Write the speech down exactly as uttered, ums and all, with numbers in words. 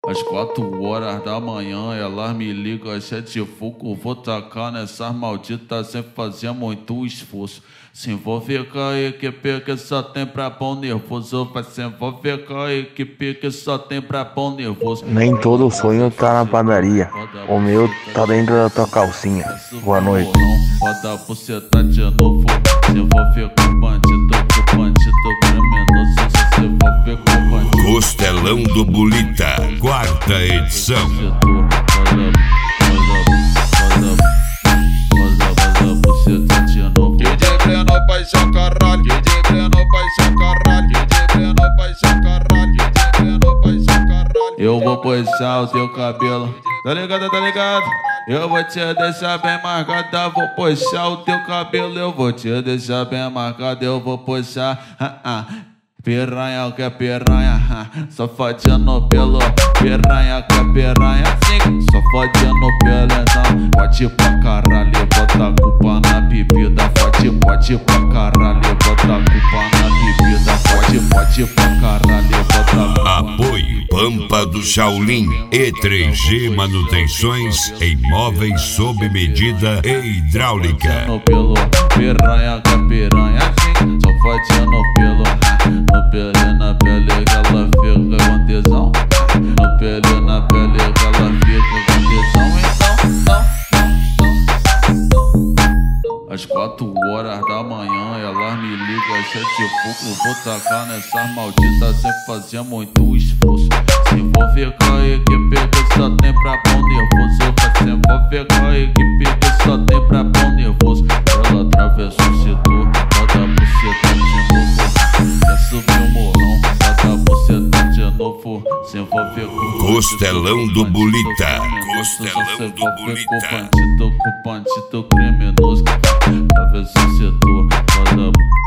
Às quatro horas da manhã, elas me ligam, cheia de fogo. Vou tacar nessas malditas sem fazer muito esforço. Se envolver com a equipe que só tem pra bom nervoso. Vai se envolver com a equipe que só tem pra bom nervoso. Nem todo sonho tá na padaria. O meu tá dentro da tua calcinha. Boa noite. Roda você tá de novo. Se envolver com bandido, com bandido criminoso. Se envolver com bandido. Costelão do Bulita, quarta edição. D J Breno, paixão caralho. D J Breno, paixão caralho. D J Breno, paixão caralho. D J Breno, paixão caralho. Eu vou puxar o teu cabelo. Tá ligado, tá ligado? Eu vou te deixar bem marcada. Vou puxar o teu cabelo. Eu vou te deixar bem marcada. Eu vou puxar. Ah, ah. Piranha, o que é piranha? Só fodendo pelo. Piranha, que é piranha? Sim, só fodendo pelo. Então, pode pra caralho, bota a culpa na bebida. Pode, pode pra caralho, bota a culpa na bebida. Pode, pode pra caralho, bota a culpa. Apoio Pampa do Shaolin e três G Manutenções em móveis sob medida e hidráulica. Pelo. Piranha, que é piranha? Sim, só fodendo pelo. No pele, na pele que ela fica com tesão. No pele, na pele que ela fica com tesão. Então, não, não, não. Às quatro horas da manhã, elas me ligam, cheia de fogo. Vou tacar nessas malditas sem fazer muito esforço. Se envolver com a equipe que só tem pra bom nervoso. Vai se envolver com a equipe que só tem pra bom nervoso. Ela atravessou o setor, roda a buceta de novo. Quer subir o morrão, roda a buceta de novo. Se envolver com Costelão do Bulita. Costelão do Bulita. Com bandido, com bandido criminoso. Atravessou o setor, roda a